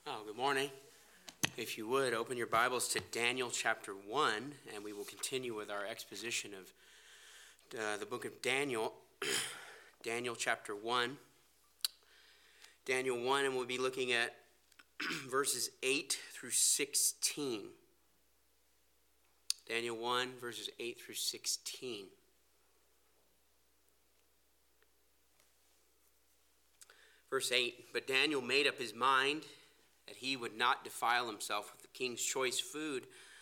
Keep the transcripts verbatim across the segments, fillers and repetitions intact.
Oh, good morning. If you would, open your Bibles to Daniel chapter one, and we will continue with our exposition of uh, the book of Daniel. Daniel chapter one. Daniel one, and we'll be looking at verses eight through sixteen. Daniel one, verses eight through sixteen. Verse eight, but Daniel made up his mind that he would not defile himself with the king's choice food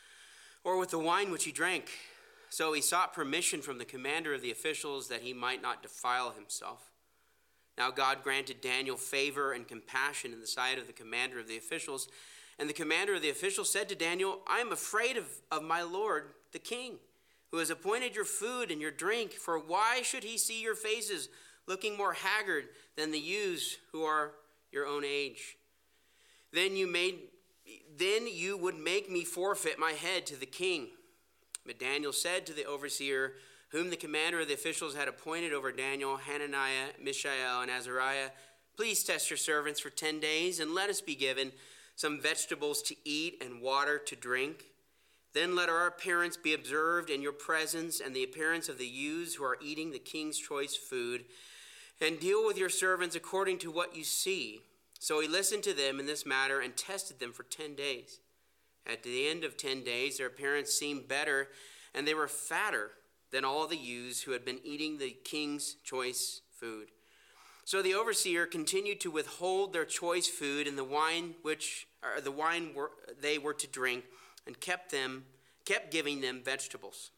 or with the wine which he drank. So he sought permission from the commander of the officials that he might not defile himself. Now God granted Daniel favor and compassion in the sight of the commander of the officials. And the commander of the officials said to Daniel, I am afraid of, of my lord, the king, who has appointed your food and your drink. For why should he see your faces looking more haggard than the youths who are your own age? Then you made, then you would make me forfeit my head to the king. But Daniel said to the overseer, whom the commander of the officials had appointed over Daniel, Hananiah, Mishael, and Azariah, please test your servants for ten days, and let us be given some vegetables to eat and water to drink. Then let our appearance be observed in your presence and the appearance of the youths who are eating the king's choice food, and deal with your servants according to what you see. So he listened to them in this matter and tested them for ten days. At the end of ten days, their appearance seemed better, and they were fatter than all the youths who had been eating the king's choice food. So the overseer continued to withhold their choice food and the wine which or the wine were, they were to drink, and kept them kept giving them vegetables.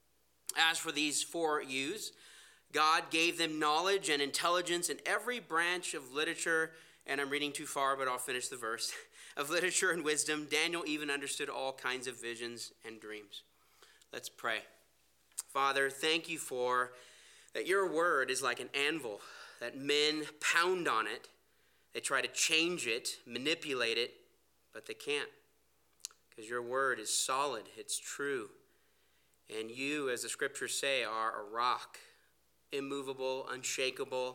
As for these four youths, God gave them knowledge and intelligence in every branch of literature. And I'm reading too far, but I'll finish the verse. Of literature and wisdom, Daniel even understood all kinds of visions and dreams. Let's pray. Father, thank you for that your word is like an anvil, that men pound on it. They try to change it, manipulate it, but they can't. Because your word is solid, it's true. And you, as the scriptures say, are a rock, immovable, unshakable.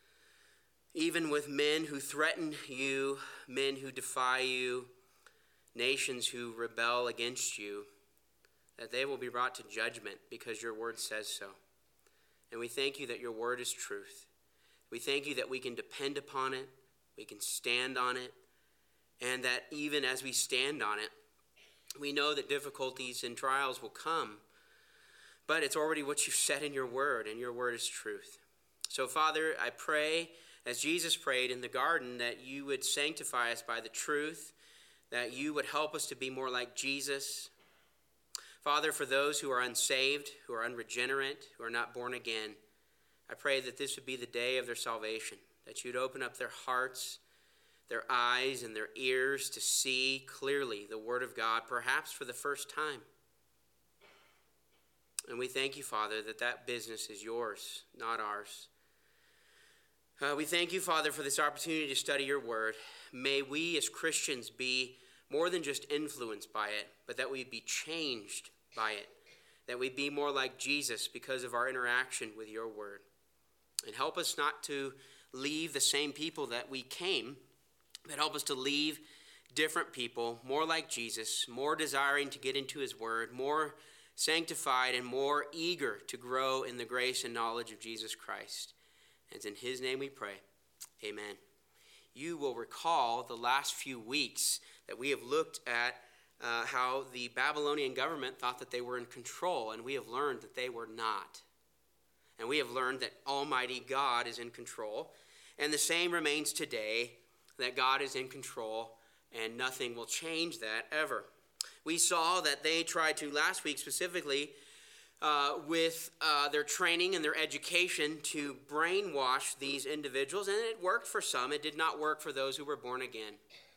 Even with men who threaten you, men who defy you, nations who rebel against you, that they will be brought to judgment because your word says so. And we thank you that your word is truth. We thank you that we can depend upon it, we can stand on it, and that even as we stand on it, we know that difficulties and trials will come. But it's already what you've said in your word, and your word is truth. So, Father, I pray, as Jesus prayed in the garden, that you would sanctify us by the truth, that you would help us to be more like Jesus. Father, for those who are unsaved, who are unregenerate, who are not born again, I pray that this would be the day of their salvation, that you'd open up their hearts, their eyes, and their ears to see clearly the word of God, perhaps for the first time. And we thank you, Father, that that business is yours, not ours. Uh, we thank you, Father, for this opportunity to study your word. May we as Christians be more than just influenced by it, but that we be changed by it, that we be more like Jesus because of our interaction with your word. And help us not to leave the same people that we came, but help us to leave different people, more like Jesus, more desiring to get into his word, more sanctified and more eager to grow in the grace and knowledge of Jesus Christ. And it's in his name we pray. Amen. You will recall the last few weeks that we have looked at uh, how the Babylonian government thought that they were in control, and we have learned that they were not. And we have learned that Almighty God is in control, and the same remains today, that God is in control, and nothing will change that ever. We saw that they tried to, last week specifically, Uh, with uh, their training and their education to brainwash these individuals, and it worked for some. It did not work for those who were born again.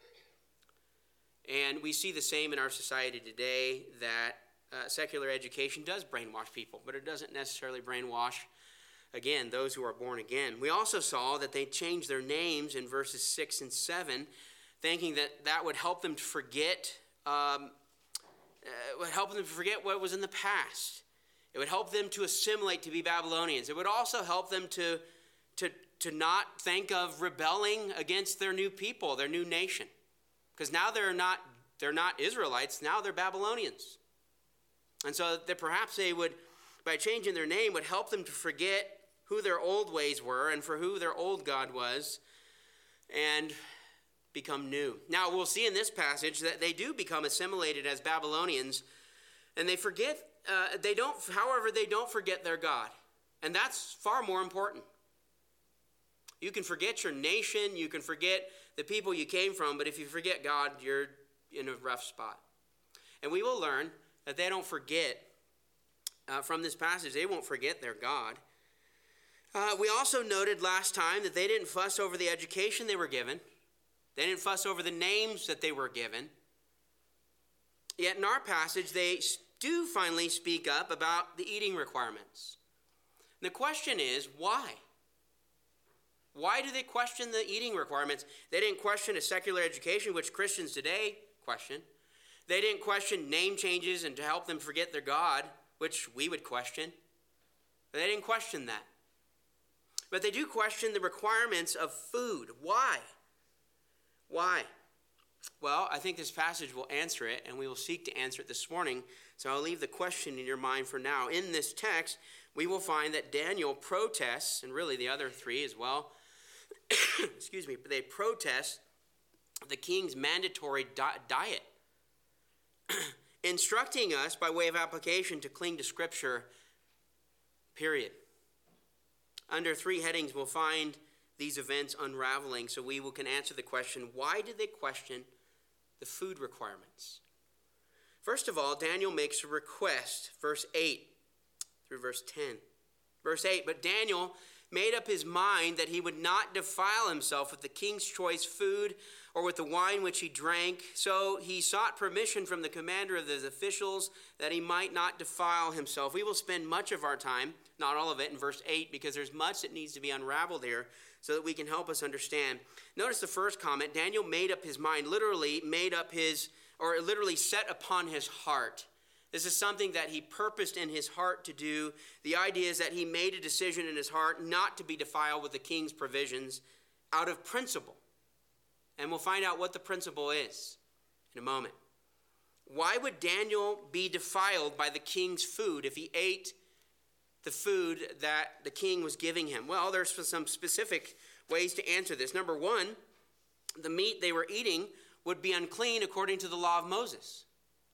And we see the same in our society today, that uh, secular education does brainwash people, but it doesn't necessarily brainwash, again, those who are born again. We also saw that they changed their names in verses six and seven, thinking that that would help them to forget, um, uh, would help them to forget what was in the past. It would help them to assimilate to be Babylonians. It would also help them to, to, to not think of rebelling against their new people, their new nation. Because now they're not they're not Israelites, now they're Babylonians. And so that perhaps they would, by changing their name, would help them to forget who their old ways were and for who their old God was, and become new. Now we'll see in this passage that they do become assimilated as Babylonians, and they forget, uh, they don't, however, they don't forget their God. And that's far more important. You can forget your nation, you can forget the people you came from, but if you forget God, you're in a rough spot. And we will learn that they don't forget, uh, from this passage, they won't forget their God. Uh, we also noted last time that they didn't fuss over the education they were given. They didn't fuss over the names that they were given. Yet in our passage, they do finally speak up about the eating requirements. And the question is, why? Why do they question the eating requirements? They didn't question a secular education, which Christians today question. They didn't question name changes and to help them forget their God, which we would question. They didn't question that. But they do question the requirements of food. Why? Why? Well, I think this passage will answer it, and we will seek to answer it this morning. So I'll leave the question in your mind for now. In this text, we will find that Daniel protests, and really the other three as well, excuse me, but they protest the king's mandatory di- diet, instructing us by way of application to cling to Scripture, period. Under three headings, we'll find these events unraveling, so we will, can answer the question, why did they question the food requirements? First of all, Daniel makes a request, verse eight through verse ten. Verse eight, but Daniel made up his mind that he would not defile himself with the king's choice food or with the wine which he drank. So he sought permission from the commander of the officials that he might not defile himself. We will spend much of our time, not all of it, in verse eight, because there's much that needs to be unraveled here so that we can help us understand. Notice the first comment, Daniel made up his mind, literally made up his, or literally set upon his heart. This is something that he purposed in his heart to do. The idea is that he made a decision in his heart not to be defiled with the king's provisions out of principle. And we'll find out what the principle is in a moment. Why would Daniel be defiled by the king's food if he ate the food that the king was giving him? Well, there's some specific ways to answer this. Number one, the meat they were eating would be unclean according to the law of Moses,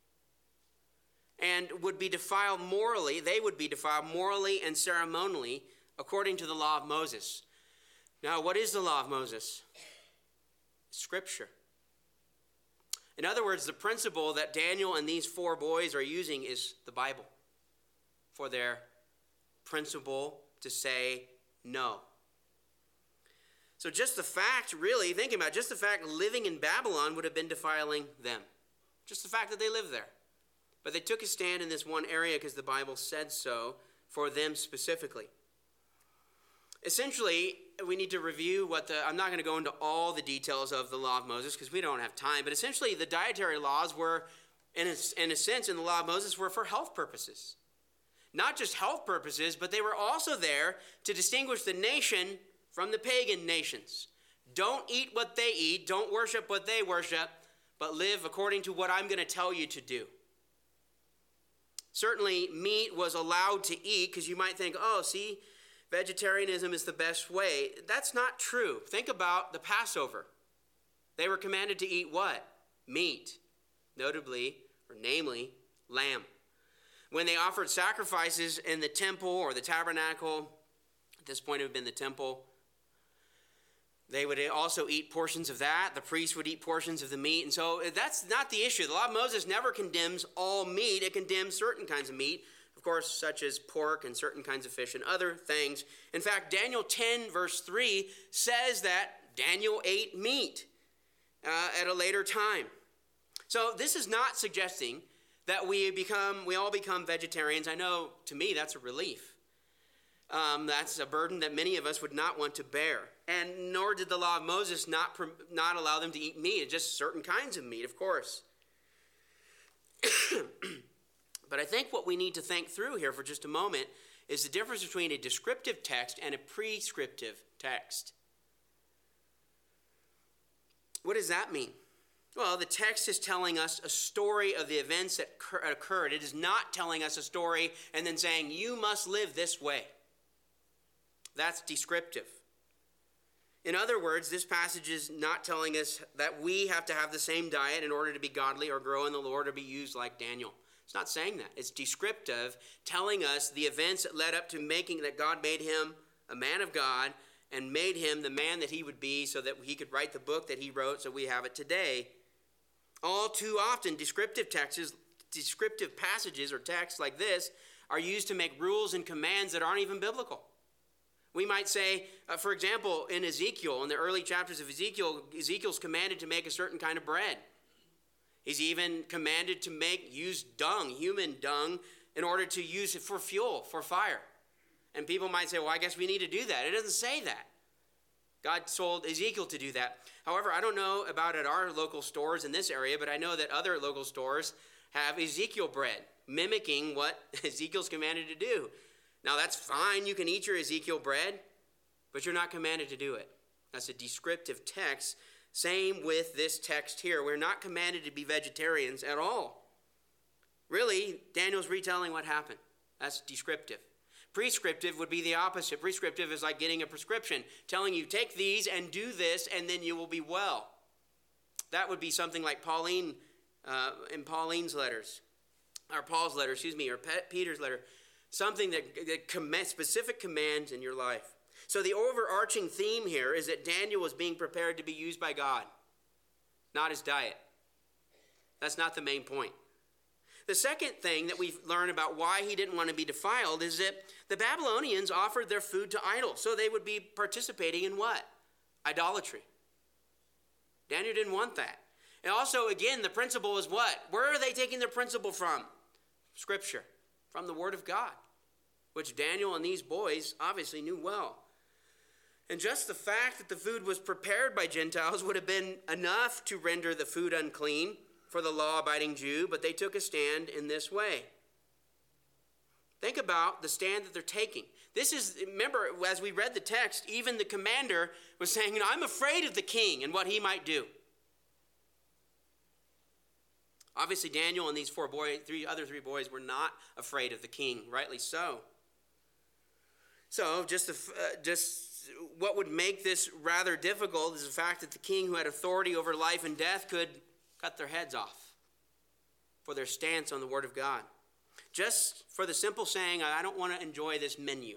and would be defiled morally. They would be defiled morally and ceremonially according to the law of Moses. Now, what is the law of Moses? Scripture. In other words, the principle that Daniel and these four boys are using is the Bible for their principle to say no. So just the fact, really, thinking about it, just the fact living in Babylon would have been defiling them. Just the fact that they lived there. But they took a stand in this one area because the Bible said so for them specifically. Essentially, we need to review what the, I'm not going to go into all the details of the law of Moses because we don't have time, but essentially the dietary laws were, in a, in a sense, in the law of Moses, were for health purposes. Not just health purposes, but they were also there to distinguish the nation from the pagan nations. Don't eat what they eat, don't worship what they worship, but live according to what I'm going to tell you to do. Certainly, meat was allowed to eat because you might think, oh, see, vegetarianism is the best way. That's not true. Think about the Passover. They were commanded to eat what? Meat, notably, or namely, lamb. When they offered sacrifices in the temple or the tabernacle, at this point it would have been the temple, they would also eat portions of that. The priests would eat portions of the meat. And so that's not the issue. The law of Moses never condemns all meat. It condemns certain kinds of meat, of course, such as pork and certain kinds of fish and other things. In fact, Daniel ten, verse three, says that Daniel ate meat uh, at a later time. So this is not suggesting that we become, we all become vegetarians. I know, to me, that's a relief. Um, that's a burden that many of us would not want to bear. And nor did the law of Moses not, not allow them to eat meat, just certain kinds of meat, of course. But I think what we need to think through here for just a moment is the difference between a descriptive text and a prescriptive text. What does that mean? Well, the text is telling us a story of the events that occurred. It is not telling us a story and then saying, you must live this way. That's descriptive. In other words, this passage is not telling us that we have to have the same diet in order to be godly or grow in the Lord or be used like Daniel. It's not saying that. It's descriptive, telling us the events that led up to making that God made him a man of God and made him the man that he would be so that he could write the book that he wrote so we have it today. All too often, descriptive texts, descriptive passages or texts like this are used to make rules and commands that aren't even biblical. We might say, uh, for example, in Ezekiel, in the early chapters of Ezekiel, Ezekiel's commanded to make a certain kind of bread. He's even commanded to make, use dung, human dung, in order to use it for fuel, for fire. And people might say, well, I guess we need to do that. It doesn't say that. God told Ezekiel to do that. However, I don't know about at our local stores in this area, but I know that other local stores have Ezekiel bread, mimicking what Ezekiel's commanded to do. Now, that's fine. You can eat your Ezekiel bread, but you're not commanded to do it. That's a descriptive text. Same with this text here. We're not commanded to be vegetarians at all. Really, Daniel's retelling what happened. That's descriptive. Prescriptive would be the opposite. Prescriptive is like getting a prescription, telling you, take these and do this, and then you will be well. That would be something like Pauline, uh, in Pauline's letters, or Paul's letter, excuse me, or Peter's letter. Something that, that command, specific commands in your life. So the overarching theme here is that Daniel was being prepared to be used by God, not his diet. That's not the main point. The second thing that we learn about why he didn't want to be defiled is that the Babylonians offered their food to idols. So they would be participating in what? Idolatry. Daniel didn't want that. And also, again, the principle is what? Where are they taking their principle from? Scripture. From the Word of God, which Daniel and these boys obviously knew well. And just the fact that the food was prepared by Gentiles would have been enough to render the food unclean for the law-abiding Jew, but they took a stand in this way. Think about the stand that they're taking. This is, remember, as we read the text, even the commander was saying, you know, I'm afraid of the king and what he might do. Obviously, Daniel and these four boys, three other three boys, were not afraid of the king, rightly so. So, just, the, uh, just what would make this rather difficult is the fact that the king who had authority over life and death could cut their heads off for their stance on the Word of God. Just for the simple saying, I don't want to enjoy this menu.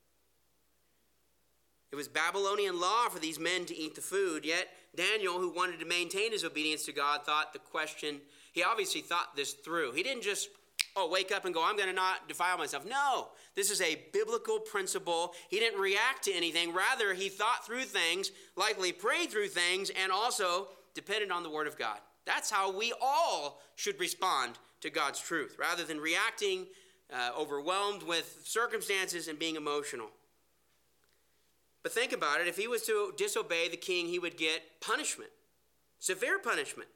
It was Babylonian law for these men to eat the food, yet Daniel, who wanted to maintain his obedience to God, thought the question... He obviously thought this through. He didn't just, oh, wake up and go, I'm going to not defile myself. No, this is a biblical principle. He didn't react to anything. Rather, he thought through things, likely prayed through things, and also depended on the Word of God. That's how we all should respond to God's truth, rather than reacting uh, overwhelmed with circumstances and being emotional. But think about it. If he was to disobey the king, he would get punishment, severe punishment.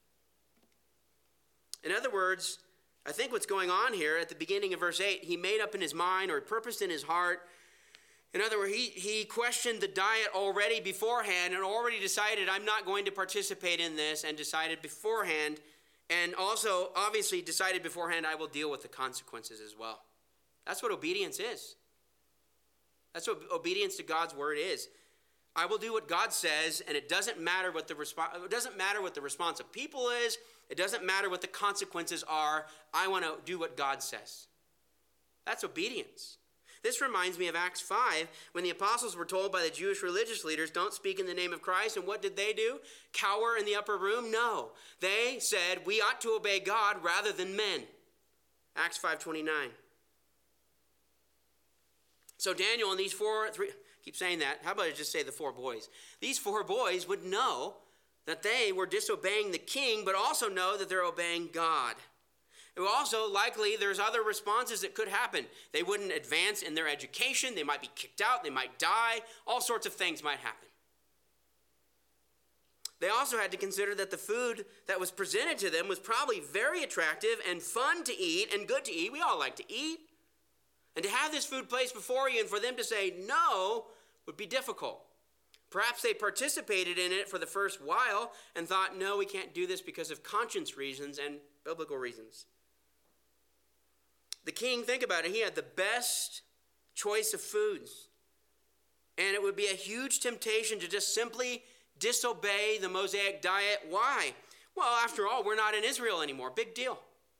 In other words, I think what's going on here at the beginning of verse eight, he made up in his mind or purposed in his heart. In other words, he, he questioned the diet already beforehand and already decided, I'm not going to participate in this, and decided beforehand, and also obviously decided beforehand, I will deal with the consequences as well. That's what obedience is. That's what obedience to God's word is. I will do what God says, and it doesn't matter what the response, it doesn't matter what the response of people is. It doesn't matter what the consequences are. I want to do what God says. That's obedience. This reminds me of Acts five, when the apostles were told by the Jewish religious leaders, don't speak in the name of Christ. And what did they do? Cower in the upper room? No. They said, we ought to obey God rather than men. Acts five twenty-nine. So Daniel and these four, three, keep saying that. How about I just say the four boys? These four boys would know that they were disobeying the king, but also know that they're obeying God. It will also likely there's other responses that could happen. They wouldn't advance in their education. They might be kicked out. They might die. All sorts of things might happen. They also had to consider that the food that was presented to them was probably very attractive and fun to eat and good to eat. We all like to eat. And to have this food placed before you and for them to say no would be difficult. Perhaps they participated in it for the first while and thought, no, we can't do this because of conscience reasons and biblical reasons. The king, think about it, he had the best choice of foods. And it would be a huge temptation to just simply disobey the Mosaic diet. Why? Well, after all, we're not in Israel anymore. Big deal.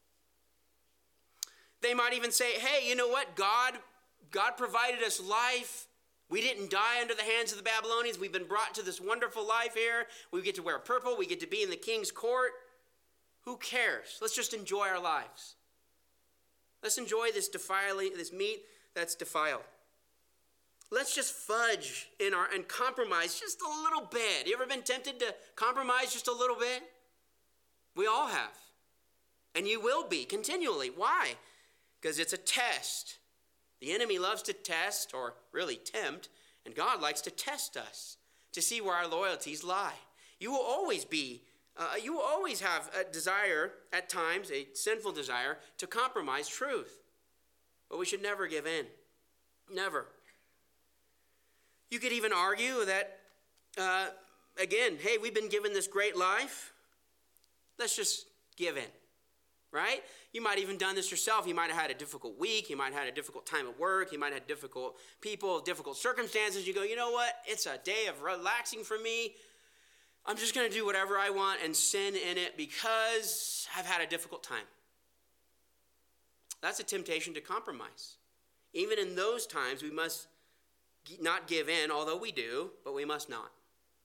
They might even say, hey, you know what? God, God provided us life. We didn't die under the hands of the Babylonians. We've been brought to this wonderful life here. We get to wear purple. We get to be in the king's court. Who cares? Let's just enjoy our lives. Let's enjoy this defiling, this meat that's defiled. Let's just fudge in our and compromise just a little bit. You ever been tempted to compromise just a little bit? We all have. And you will be continually. Why? Because it's a test. The enemy loves to test, or really tempt, and God likes to test us to see where our loyalties lie. You will always be Uh, you will always have a desire, at times, a sinful desire, to compromise truth. But we should never give in. Never. You could even argue that, uh, again, hey, we've been given this great life. Let's just give in, right? You might have even done this yourself. You might have had a difficult week. You might have had a difficult time at work. You might have had difficult people, difficult circumstances. You go, you know what? It's a day of relaxing for me. I'm just going to do whatever I want and sin in it because I've had a difficult time. That's a temptation to compromise. Even in those times, we must not give in, although we do, but we must not.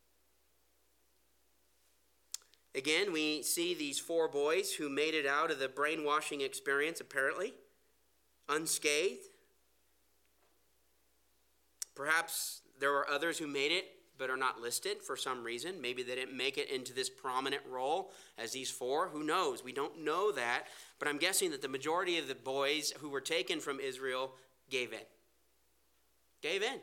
Again, we see these four boys who made it out of the brainwashing experience, apparently, unscathed. Perhaps there were others who made it but are not listed for some reason. Maybe they didn't make it into this prominent role as these four. Who knows? We don't know that. But I'm guessing that the majority of the boys who were taken from Israel gave in. Gave in.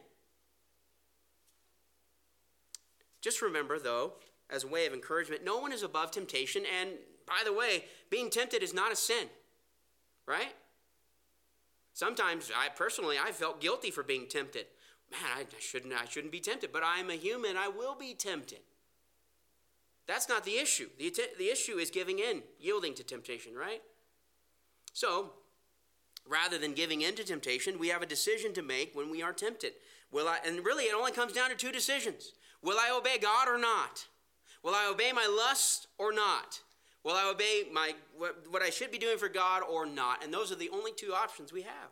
Just remember, though, as a way of encouragement, no one is above temptation. And by the way, being tempted is not a sin. Right? Sometimes, I personally, I felt guilty for being tempted. Man, I shouldn't, I shouldn't be tempted, but I'm a human. I will be tempted. That's not the issue. The, the issue is giving in, yielding to temptation, right? So, rather than giving in to temptation, we have a decision to make when we are tempted. Will I? And really, it only comes down to two decisions. Will I obey God or not? Will I obey my lust or not? Will I obey my what, what I should be doing for God or not? And those are the only two options we have.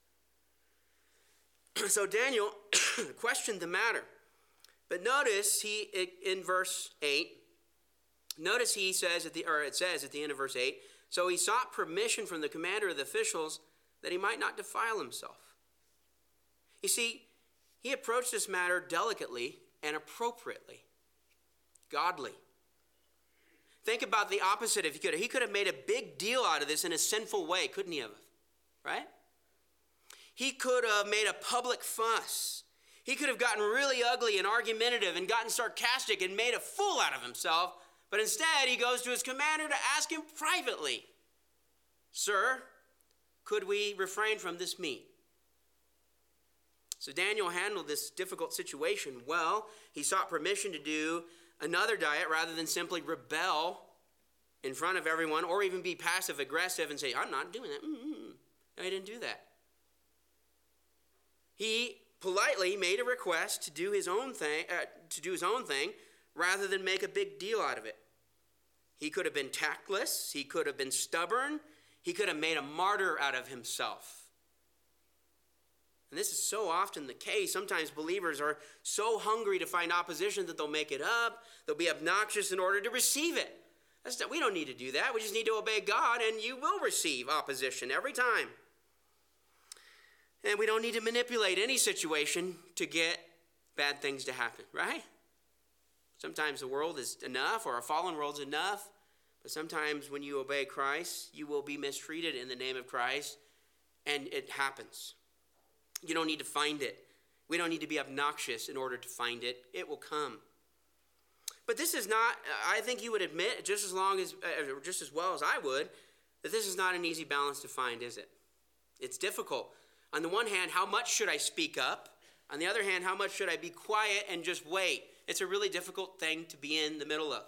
So Daniel questioned the matter. But notice he in verse eight, notice he says at the or it says at the end of verse eight, so he sought permission from the commander of the officials that he might not defile himself. You see, he approached this matter delicately and appropriately, godly. Think about the opposite if he could. He could have made a big deal out of this in a sinful way, couldn't he have? Right? He could have made a public fuss. He could have gotten really ugly and argumentative and gotten sarcastic and made a fool out of himself. But instead, he goes to his commander to ask him privately, "Sir, could we refrain from this meat?" So Daniel handled this difficult situation well. He sought permission to do another diet rather than simply rebel in front of everyone or even be passive-aggressive and say, "I'm not doing that." Mm-hmm. No, he didn't do that. He politely made a request to do his own thing, uh, to do his own thing, rather than make a big deal out of it. He could have been tactless. He could have been stubborn. He could have made a martyr out of himself. And this is so often the case. Sometimes believers are so hungry to find opposition that they'll make it up. They'll be obnoxious in order to receive it. That's not, we don't need to do that. We just need to obey God, and you will receive opposition every time. And we don't need to manipulate any situation to get bad things to happen, right? Sometimes the world is enough, or a fallen world's enough. But sometimes when you obey Christ, you will be mistreated in the name of Christ, and it happens. You don't need to find it. We don't need to be obnoxious in order to find it. It will come. But this is not, I think you would admit, just as long as, uh, just as well as I would, that this is not an easy balance to find, is it? It's difficult. On the one hand, how much should I speak up? On the other hand, how much should I be quiet and just wait? It's a really difficult thing to be in the middle of.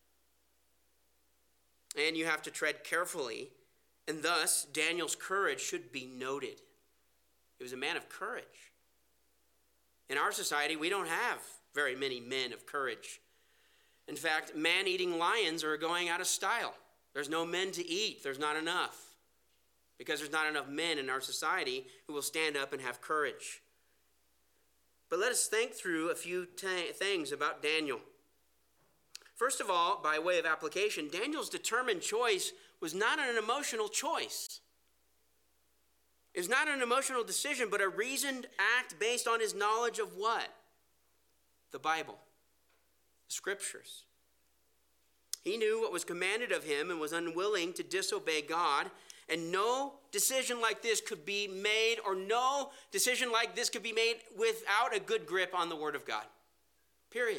And you have to tread carefully. And thus, Daniel's courage should be noted. He was a man of courage. In our society, we don't have very many men of courage. In fact, man-eating lions are going out of style. There's no men to eat. There's not enough. Because there's not enough men in our society who will stand up and have courage. But let us think through a few t- things about Daniel. First of all, by way of application, Daniel's determined choice was not an emotional choice. It was not an emotional decision, but a reasoned act based on his knowledge of what? The Bible, the Scriptures. He knew what was commanded of him and was unwilling to disobey God. And no decision like this could be made, or no decision like this could be made without a good grip on the Word of God. Period.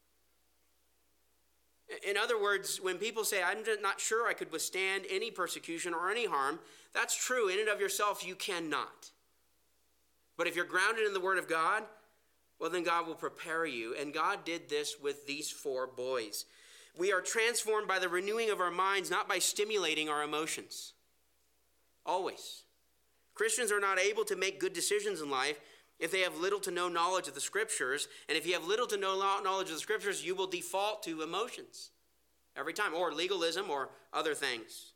In other words, when people say, I'm not sure I could withstand any persecution or any harm, that's true. In and of yourself, you cannot. But if you're grounded in the Word of God, well, then God will prepare you. And God did this with these four boys. We are transformed by the renewing of our minds, not by stimulating our emotions. Always. Christians are not able to make good decisions in life if they have little to no knowledge of the Scriptures. And if you have little to no knowledge of the Scriptures, you will default to emotions every time, or legalism or other things.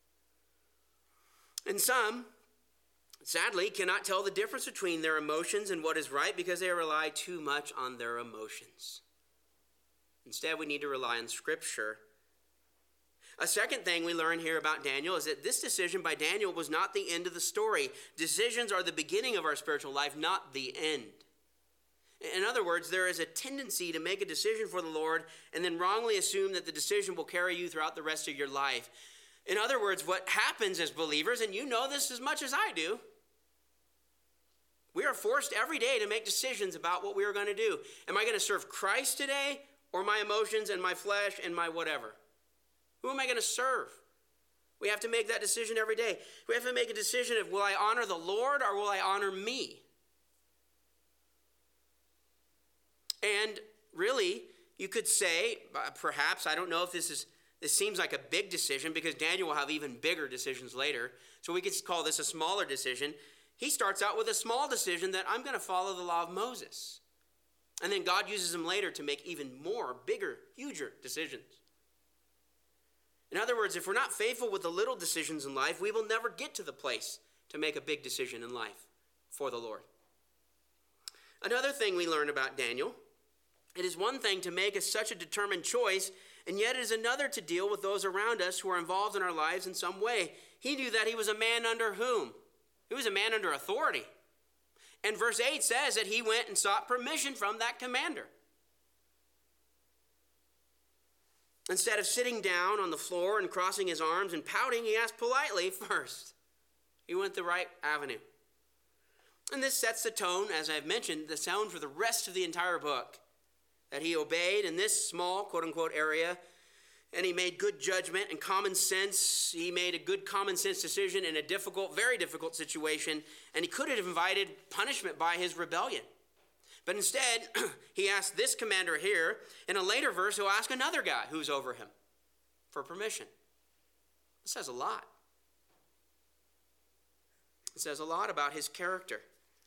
And some, sadly, cannot tell the difference between their emotions and what is right because they rely too much on their emotions. Instead, we need to rely on Scripture. A second thing we learn here about Daniel is that this decision by Daniel was not the end of the story. Decisions are the beginning of our spiritual life, not the end. In other words, there is a tendency to make a decision for the Lord and then wrongly assume that the decision will carry you throughout the rest of your life. In other words, what happens as believers, and you know this as much as I do, we are forced every day to make decisions about what we are going to do. Am I going to serve Christ today, or my emotions and my flesh and my whatever? Who am I going to serve? We have to make that decision every day. We have to make a decision of, will I honor the Lord or will I honor me? And really, you could say, perhaps, I don't know if this is, this seems like a big decision because Daniel will have even bigger decisions later. So we could call this a smaller decision. He starts out with a small decision that I'm going to follow the law of Moses. And then God uses him later to make even more, bigger, huger decisions. In other words, if we're not faithful with the little decisions in life, we will never get to the place to make a big decision in life for the Lord. Another thing we learn about Daniel, it is one thing to make a, such a determined choice, and yet it is another to deal with those around us who are involved in our lives in some way. He knew that he was a man under whom? He was a man under authority. And verse eight says that he went and sought permission from that commander. Instead of sitting down on the floor and crossing his arms and pouting, he asked politely first. He went the right avenue. And this sets the tone, as I've mentioned, the tone for the rest of the entire book. That he obeyed in this small, quote-unquote, area, and he made good judgment and common sense. He made a good common sense decision in a difficult, very difficult situation, and he could have invited punishment by his rebellion. But instead, he asked this commander here. In a later verse, he'll ask another guy who's over him for permission. It says a lot. It says a lot about his character.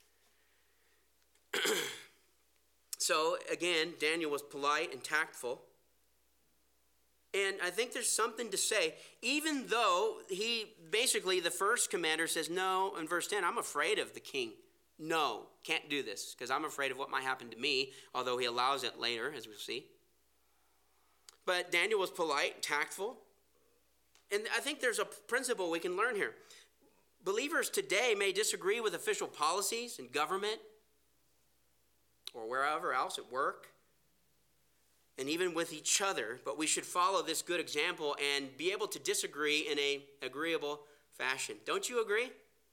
So, again, Daniel was polite and tactful. And I think there's something to say. Even though he, basically, the first commander says, no, in verse ten, I'm afraid of the king. No, can't do this because I'm afraid of what might happen to me, although he allows it later, as we'll see. But Daniel was polite, tactful. And I think there's a principle we can learn here. Believers today may disagree with official policies in government or wherever else at work, and even with each other, but we should follow this good example and be able to disagree in an agreeable fashion. Don't you agree?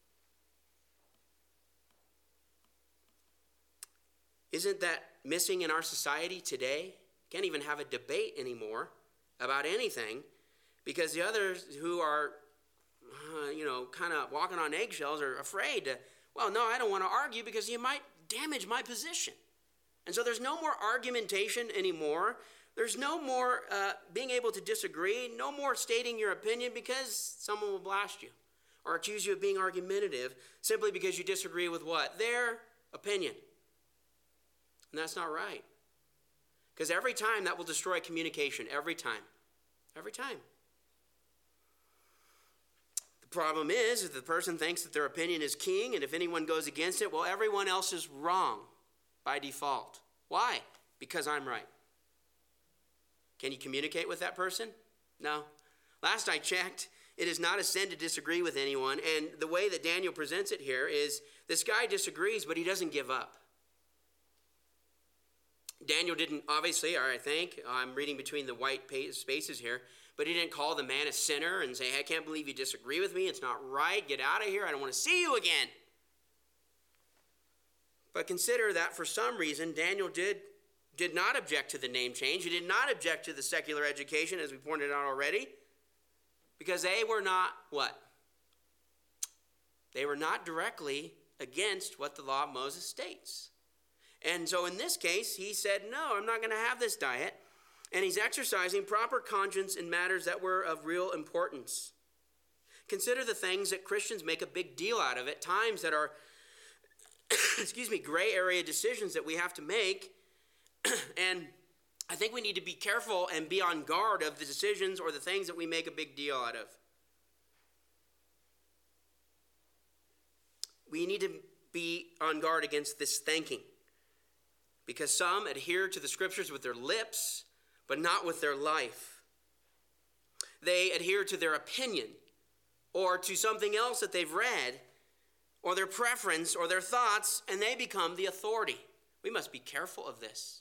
Isn't that missing in our society today? Can't even have a debate anymore about anything because the others who are, uh, you know, kind of walking on eggshells are afraid to, well, no, I don't want to argue because you might damage my position. And so there's no more argumentation anymore. There's no more uh, being able to disagree, no more stating your opinion because someone will blast you or accuse you of being argumentative simply because you disagree with what? Their opinion. And that's not right. Because every time that will destroy communication, every time. Every time. The problem is, if the person thinks that their opinion is king, and if anyone goes against it, well, everyone else is wrong by default. Why? Because I'm right. Can you communicate with that person? No. Last I checked, it is not a sin to disagree with anyone, and the way that Daniel presents it here is this guy disagrees, but he doesn't give up. Daniel didn't, obviously, or I think, I'm reading between the white spaces here, but he didn't call the man a sinner and say, hey, I can't believe you disagree with me. It's not right. Get out of here. I don't want to see you again. But consider that for some reason, Daniel did, did not object to the name change. He did not object to the secular education, as we pointed out already, because they were not what? They were not directly against what the law of Moses states. And so in this case, he said, no, I'm not going to have this diet. And he's exercising proper conscience in matters that were of real importance. Consider the things that Christians make a big deal out of at times that are, excuse me, gray area decisions that we have to make. And I think we need to be careful and be on guard of the decisions or the things that we make a big deal out of. We need to be on guard against this thinking. Because some adhere to the scriptures with their lips, but not with their life. They adhere to their opinion, or to something else that they've read, or their preference, or their thoughts, and they become the authority. We must be careful of this.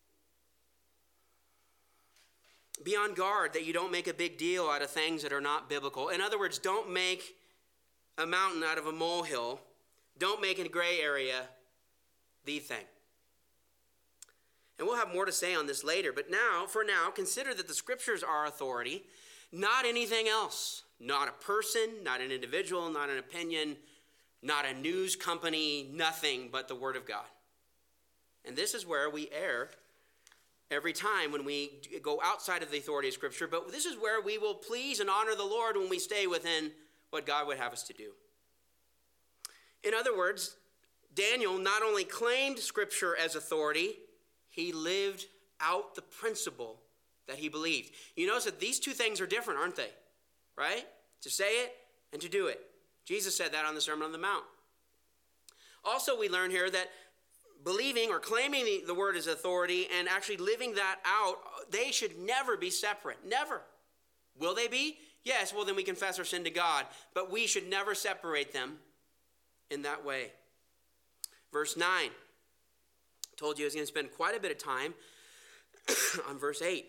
Be on guard that you don't make a big deal out of things that are not biblical. In other words, don't make a mountain out of a molehill. Don't make a gray area the thing. And we'll have more to say on this later. But now, for now, consider that the scriptures are authority, not anything else. Not a person, not an individual, not an opinion, not a news company, nothing but the Word of God. And this is where we err every time when we go outside of the authority of Scripture. But this is where we will please and honor the Lord when we stay within what God would have us to do. In other words, Daniel not only claimed Scripture as authority, he lived out the principle that he believed. You notice that these two things are different, aren't they? Right? To say it and to do it. Jesus said that on the Sermon on the Mount. Also, we learn here that believing or claiming the, the word as authority and actually living that out, they should never be separate. Never. Will they be? Yes, well then we confess our sin to God. But we should never separate them in that way. Verse nine. Told you I was going to spend quite a bit of time on verse eight.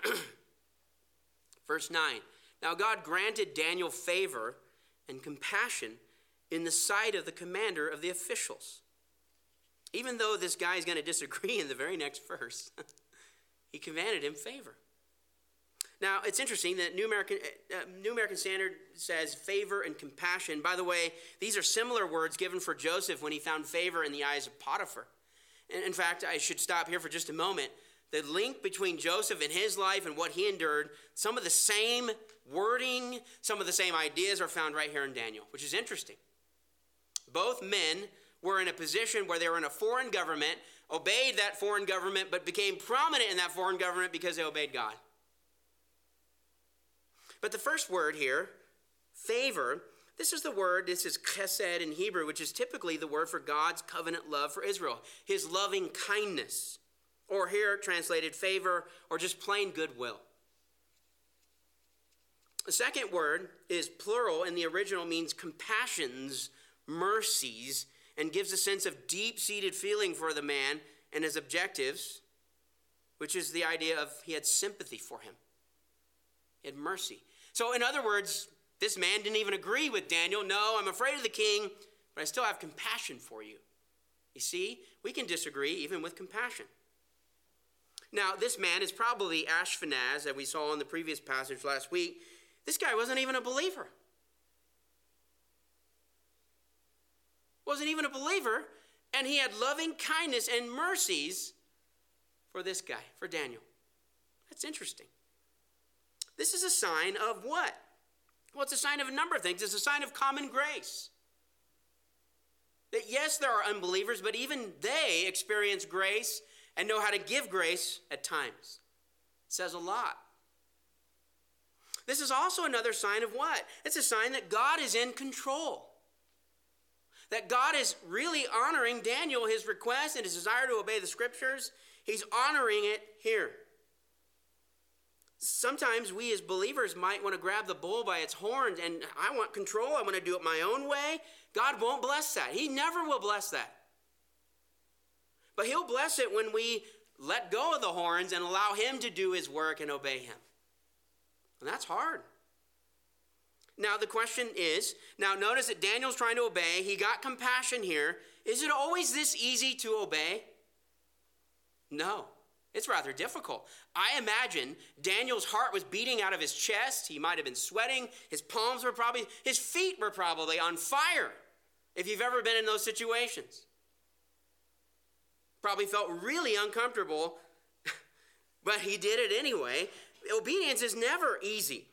Verse nine. Now God granted Daniel favor and compassion in the sight of the commander of the officials. Even though this guy is going to disagree in the very next verse, he commanded him favor. Now, it's interesting that New American, uh, New American Standard says favor and compassion. By the way, these are similar words given for Joseph when he found favor in the eyes of Potiphar. In fact, I should stop here for just a moment. The link between Joseph and his life and what he endured, some of the same wording, some of the same ideas are found right here in Daniel, which is interesting. Both men were in a position where they were in a foreign government, obeyed that foreign government, but became prominent in that foreign government because they obeyed God. But the first word here, favor, this is the word, this is chesed in Hebrew, which is typically the word for God's covenant love for Israel. His loving kindness, or here translated favor, or just plain goodwill. The second word is plural in the original, means compassions, mercies, and gives a sense of deep-seated feeling for the man and his objectives, which is the idea of he had sympathy for him. He had mercy. So in other words, this man didn't even agree with Daniel. No, I'm afraid of the king, but I still have compassion for you. You see, we can disagree even with compassion. Now, this man is probably Ashpenaz, as we saw in the previous passage last week. This guy wasn't even a believer. Wasn't even a believer, And he had loving kindness and mercies for this guy, for Daniel. That's interesting. This is a sign of what? Well, it's a sign of a number of things. It's a sign of common grace. That yes, there are unbelievers, but even they experience grace and know how to give grace at times. It says a lot. This is also another sign of what? It's a sign that God is in control. That God is really honoring Daniel, his request and his desire to obey the scriptures. He's honoring it here. Sometimes we as believers might want to grab the bull by its horns and I want control. I want to do it my own way. God won't bless that. He never will bless that. But he'll bless it when we let go of the horns and allow him to do his work and obey him. And that's hard. Now the question is, now notice that Daniel's trying to obey. He got compassion here. Is it always this easy to obey? No. It's rather difficult. I imagine Daniel's heart was beating out of his chest. He might have been sweating. His palms were probably, his feet were probably on fire, if you've ever been in those situations. Probably felt really uncomfortable, but he did it anyway. Obedience is never easy.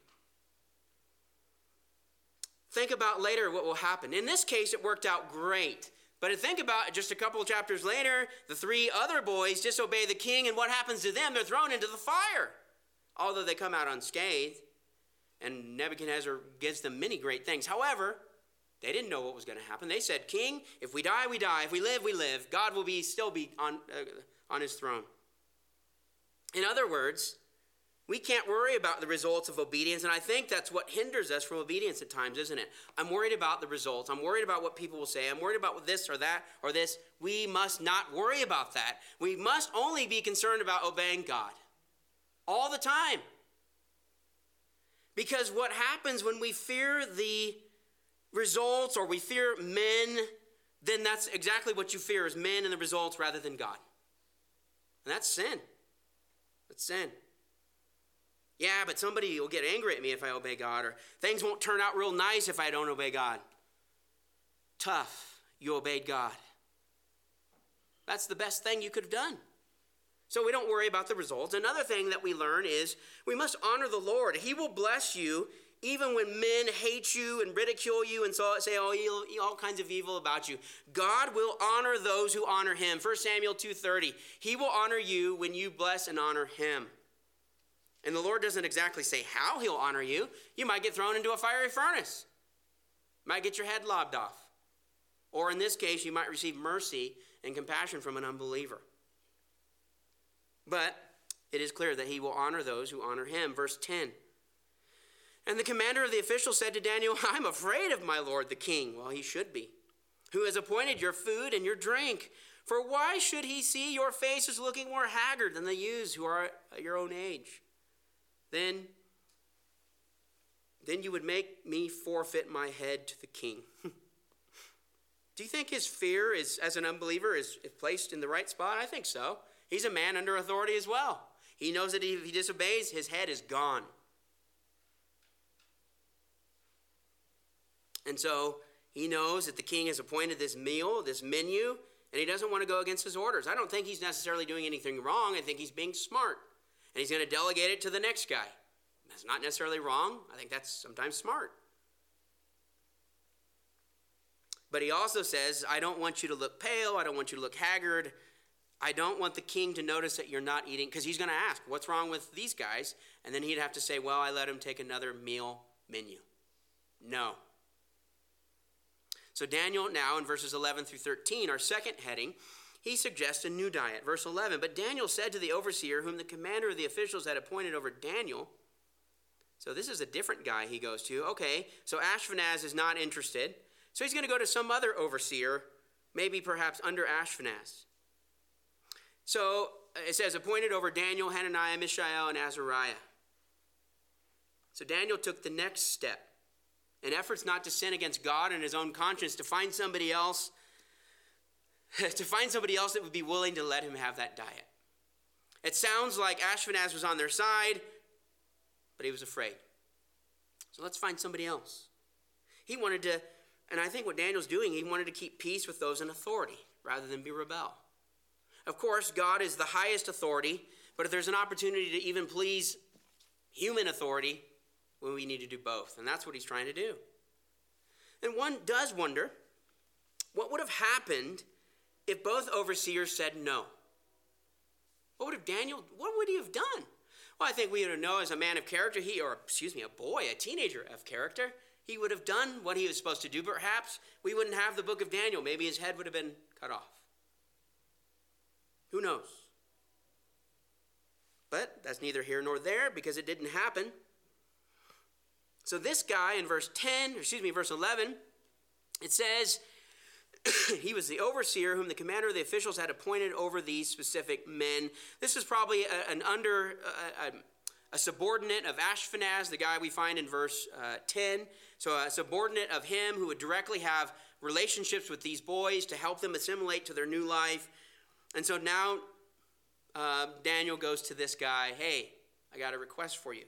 Think about later what will happen. In this case, it worked out great. But think about just a couple of chapters later, the three other boys disobey the king, and what happens to them? They're thrown into the fire, although they come out unscathed. And Nebuchadnezzar gives them many great things. However, they didn't know what was going to happen. They said, King, if we die, we die. If we live, we live. God will be still be on, uh, on his throne. In other words, we can't worry about the results of obedience, and I think that's what hinders us from obedience at times, isn't it? I'm worried about the results. I'm worried about what people will say. I'm worried about this or that or this. We must not worry about that. We must only be concerned about obeying God all the time. Because what happens when we fear the results or we fear men, then that's exactly what you fear is men and the results rather than God. And that's sin. That's sin. Yeah, but somebody will get angry at me if I obey God, or things won't turn out real nice if I don't obey God. Tough, you obeyed God. That's the best thing you could have done. So we don't worry about the results. Another thing that we learn is we must honor the Lord. He will bless you even when men hate you and ridicule you and so, say all, all kinds of evil about you. God will honor those who honor him. First Samuel two thirty. He will honor you when you bless and honor him. And the Lord doesn't exactly say how he'll honor you. You might get thrown into a fiery furnace. Might get your head lobbed off. Or in this case, you might receive mercy and compassion from an unbeliever. But it is clear that he will honor those who honor him. Verse ten. And the commander of the officials said to Daniel, I'm afraid of my lord the king. Well, he should be. Who has appointed your food and your drink. For why should he see your faces looking more haggard than the youths who are your own age? Then, then you would make me forfeit my head to the king. Do you think his fear is, as an unbeliever is, is placed in the right spot? I think so. He's a man under authority as well. He knows that if he disobeys, his head is gone. And so he knows that the king has appointed this meal, this menu, and he doesn't want to go against his orders. I don't think he's necessarily doing anything wrong. I think he's being smart. And he's going to delegate it to the next guy. That's not necessarily wrong. I think that's sometimes smart. But he also says, I don't want you to look pale. I don't want you to look haggard. I don't want the king to notice that you're not eating. Because he's going to ask, what's wrong with these guys? And then he'd have to say, well, I let him take another meal menu. No. So Daniel now in verses eleven through thirteen, our second heading, he suggests a new diet. Verse eleven, but Daniel said to the overseer, whom the commander of the officials had appointed over Daniel. So this is a different guy he goes to. Okay, so Ashpenaz is not interested. So he's going to go to some other overseer, maybe perhaps under Ashpenaz. So it says, appointed over Daniel, Hananiah, Mishael, and Azariah. So Daniel took the next step. In efforts not to sin against God and his own conscience, to find somebody else to find somebody else that would be willing to let him have that diet. It sounds like Ashpenaz was on their side, but he was afraid. So let's find somebody else. He wanted to, and I think what Daniel's doing, he wanted to keep peace with those in authority, rather than be rebel. Of course, God is the highest authority, but if there's an opportunity to even please human authority, well, we need to do both. And that's what he's trying to do. And one does wonder, what would have happened if both overseers said no? What would have Daniel, what would he have done? Well, I think we would know as a man of character, he, or excuse me, a boy, a teenager of character, he would have done what he was supposed to do. Perhaps we wouldn't have the book of Daniel. Maybe his head would have been cut off. Who knows? But that's neither here nor there because it didn't happen. So this guy in verse ten, or excuse me, verse eleven, it says, he was the overseer whom the commander of the officials had appointed over these specific men. This is probably a, an under, a, a, a subordinate of Ashpenaz, the guy we find in verse uh, ten. So a subordinate of him who would directly have relationships with these boys to help them assimilate to their new life. And so now uh, Daniel goes to this guy, hey, I got a request for you.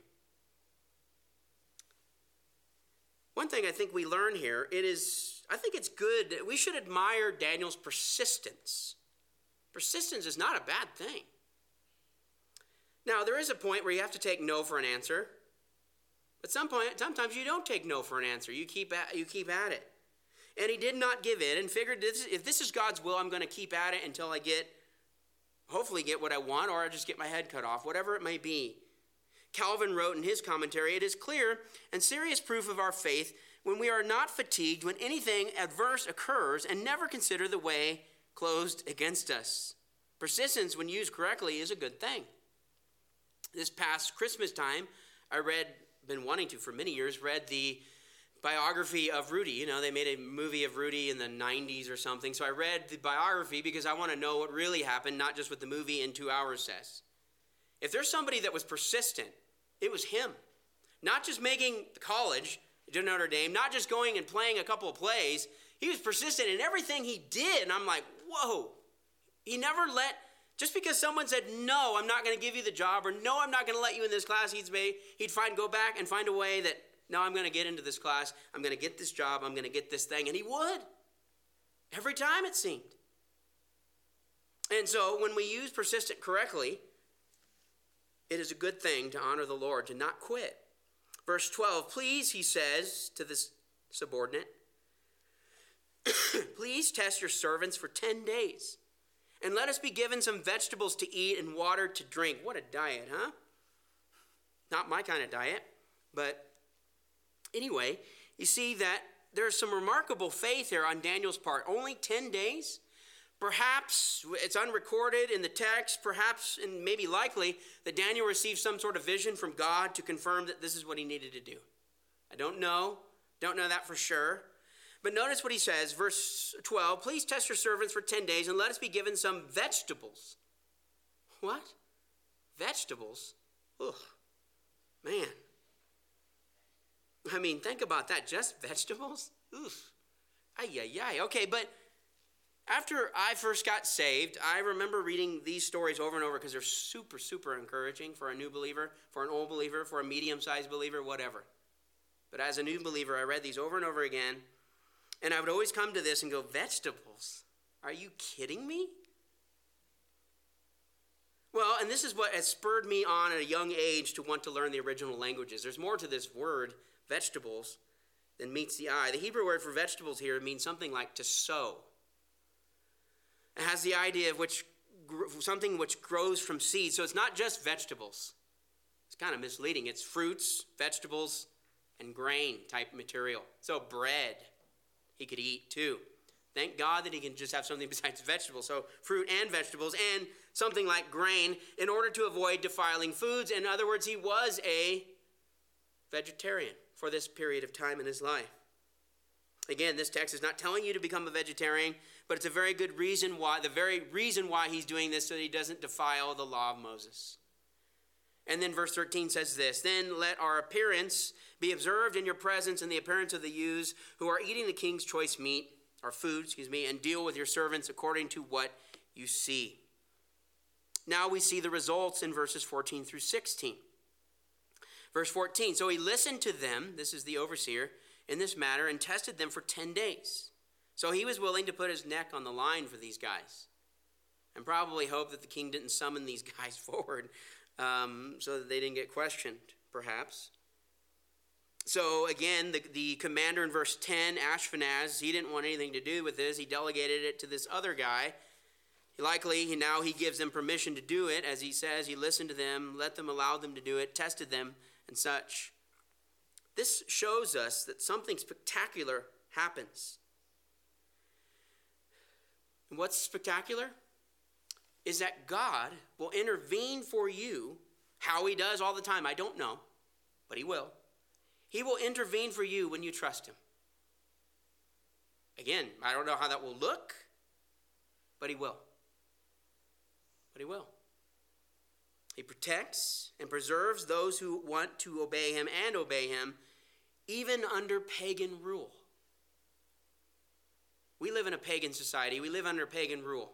One thing I think we learn here, it is, I think it's good, we should admire Daniel's persistence. Persistence is not a bad thing. Now, there is a point where you have to take no for an answer. At some point, sometimes you don't take no for an answer. You keep at, you keep at it. And he did not give in and figured, this, if this is God's will, I'm going to keep at it until I get, hopefully get what I want, or I just get my head cut off, whatever it may be. Calvin wrote in his commentary, it is clear and serious proof of our faith when we are not fatigued when anything adverse occurs and never consider the way closed against us. Persistence, when used correctly, is a good thing. This past Christmas time, I read, been wanting to for many years, read the biography of Rudy. You know, they made a movie of Rudy in the nineties or something. So I read the biography because I want to know what really happened, not just what the movie in two hours says. If there's somebody that was persistent, it was him. Not just making college to Notre Dame, not just going and playing a couple of plays. He was persistent in everything he did. And I'm like, whoa. He never let, just because someone said, no, I'm not going to give you the job, or no, I'm not going to let you in this class, he'd, he'd find, go back and find a way that, no, I'm going to get into this class. I'm going to get this job. I'm going to get this thing. And he would. Every time it seemed. And so when we use persistent correctly, it is a good thing to honor the Lord, to not quit. Verse twelve, please, he says to this subordinate, please test your servants for ten days, and let us be given some vegetables to eat and water to drink. What a diet, huh? Not my kind of diet, but anyway, you see that there's some remarkable faith here on Daniel's part. Only ten days? Perhaps, it's unrecorded in the text, perhaps and maybe likely that Daniel received some sort of vision from God to confirm that this is what he needed to do. I don't know. Don't know that for sure. But notice what he says, verse twelve, please test your servants for ten days and let us be given some vegetables. What? Vegetables? Ugh, man. I mean, think about that. Just vegetables? Oof. Ay, ay, ay. Okay, but after I first got saved, I remember reading these stories over and over because they're super, super encouraging for a new believer, for an old believer, for a medium-sized believer, whatever. But as a new believer, I read these over and over again, and I would always come to this and go, vegetables? Are you kidding me? Well, and this is what has spurred me on at a young age to want to learn the original languages. There's more to this word, vegetables, than meets the eye. The Hebrew word for vegetables here means something like to sow. It has the idea of which something which grows from seeds. So it's not just vegetables. It's kind of misleading. It's fruits, vegetables, and grain type material. So bread he could eat too. Thank God that he can just have something besides vegetables. So fruit and vegetables and something like grain in order to avoid defiling foods. In other words, he was a vegetarian for this period of time in his life. Again, this text is not telling you to become a vegetarian, but it's a very good reason why, the very reason why he's doing this so that he doesn't defile the law of Moses. And then verse thirteen says this, then let our appearance be observed in your presence and the appearance of the youths who are eating the king's choice meat, or food, excuse me, and deal with your servants according to what you see. Now we see the results in verses fourteen through sixteen. Verse fourteen, so he listened to them, this is the overseer, in this matter, and tested them for ten days. So he was willing to put his neck on the line for these guys and probably hope that the king didn't summon these guys forward um, so that they didn't get questioned, perhaps. So again, the, the commander in verse ten, Ashpenaz, he didn't want anything to do with this. He delegated it to this other guy. Likely, he, now he gives them permission to do it. As he says, he listened to them, let them allow them to do it, tested them, and such. This shows us that something spectacular happens. And what's spectacular? Is that God will intervene for you. How he does all the time, I don't know, but he will. He will intervene for you when you trust him. Again, I don't know how that will look, but he will. But he will. He protects and preserves those who want to obey him and obey him, even under pagan rule. We live in a pagan society. We live under pagan rule.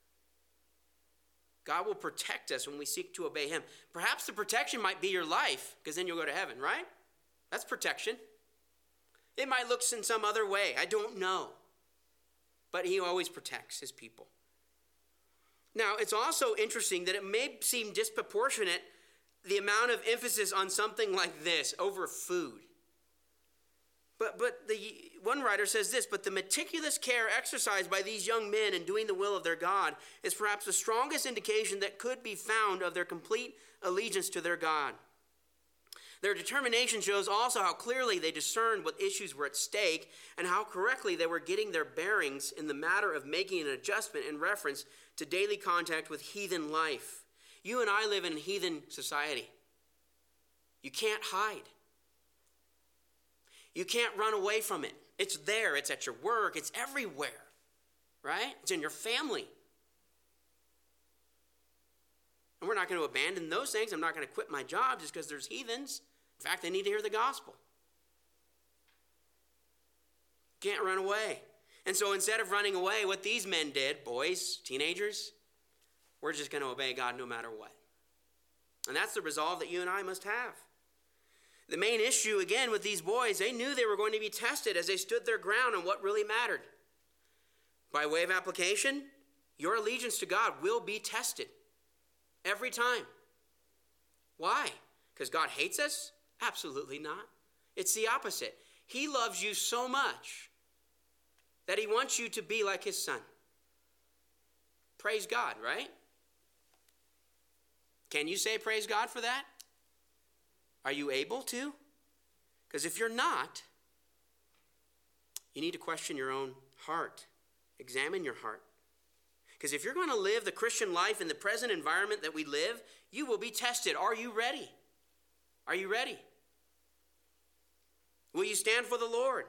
God will protect us when we seek to obey him. Perhaps the protection might be your life, because then you'll go to heaven, right? That's protection. It might look in some other way. I don't know. But he always protects his people. Now, it's also interesting that it may seem disproportionate, the amount of emphasis on something like this over food. But but the one writer says this, but the meticulous care exercised by these young men in doing the will of their God is perhaps the strongest indication that could be found of their complete allegiance to their God. Their determination shows also how clearly they discerned what issues were at stake and how correctly they were getting their bearings in the matter of making an adjustment in reference to daily contact with heathen life. You and I live in a heathen society. You can't hide. You can't run away from it. It's there. It's at your work. It's everywhere, right? It's in your family. And we're not going to abandon those things. I'm not going to quit my job just because there's heathens. In fact, they need to hear the gospel. Can't run away. And so instead of running away, what these men did, boys, teenagers, we're just going to obey God no matter what. And that's the resolve that you and I must have. The main issue, again, with these boys, they knew they were going to be tested as they stood their ground on what really mattered. By way of application, your allegiance to God will be tested. Every time. Why? Because God hates us? Absolutely not. It's the opposite. He loves you so much that he wants you to be like his son. Praise God, right? Can you say praise God for that? Are you able to? Because if you're not, you need to question your own heart. Examine your heart. Because if you're going to live the Christian life in the present environment that we live, you will be tested. Are you ready? Are you ready? Will you stand for the Lord?